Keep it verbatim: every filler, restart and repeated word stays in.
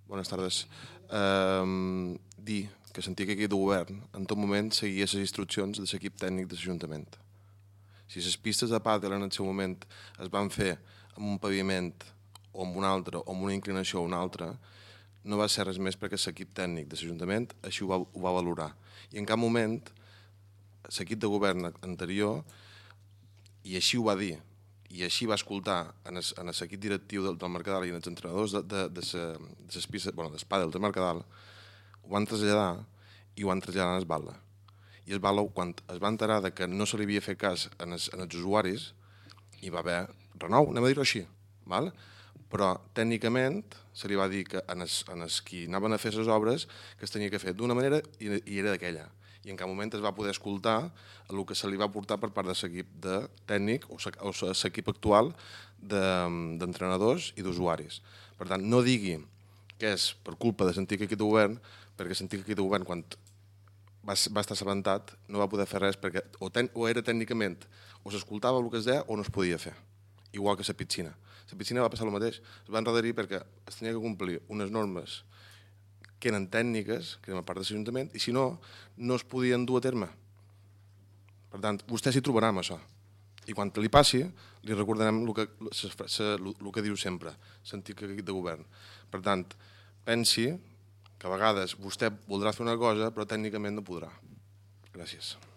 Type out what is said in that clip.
Bones tardes. Um, dir que l'antic equip de govern en tot moment seguia les instruccions de l'equip tècnic de l'Ajuntament. Si les pistes de pàdel en el seu moment es van fer amb un paviment o amb un altre, o amb una inclinació o una altra, no va ser res més perquè l'equip tècnic de l'Ajuntament així ho va, ho va valorar. I en cap moment l'equip de govern anterior, i així ho va dir, i així va escoltar en l'equip directiu del, del Mercadal i en els entrenadors de, de, de, de, de les pistes, bueno, del pàdel del Mercadal, ho van traslladar i ho van traslladar en el Batlle. I el Batlle, quan es va enterar de que no se li havia fet cas en els, en els usuaris, hi va haver renou, anem a dir-ho així. Val? Però tècnicament se li va dir que en els, en els qui anaven a fer les obres que es tenia que fer d'una manera i, i era d'aquella. I en cap moment es va poder escoltar el que se li va portar per part de l'equip de tècnic o l'equip actual d'entrenadors i d'usuaris. Per tant, no digui que és per culpa de l'antic equip de govern, perquè l'antic equip de govern, quan va, va estar assabentat, no va poder fer res perquè o, ten, o era tècnicament, o s'escoltava el que es deia o no es podia fer. Igual que la piscina. La piscina va passar el mateix. Es va enredarir perquè es tenia que complir unes normes que eren tècniques, que eren a part de l'Ajuntament, i si no, no es podien dur a terme. Per tant, vostè s'hi trobarà amb això. I quan li passi, li recordarem el que, el que diu sempre, l'antic equip de govern. Per tant, pensi que a vegades vostè voldrà fer una cosa, però tècnicament no podrà. Gràcies.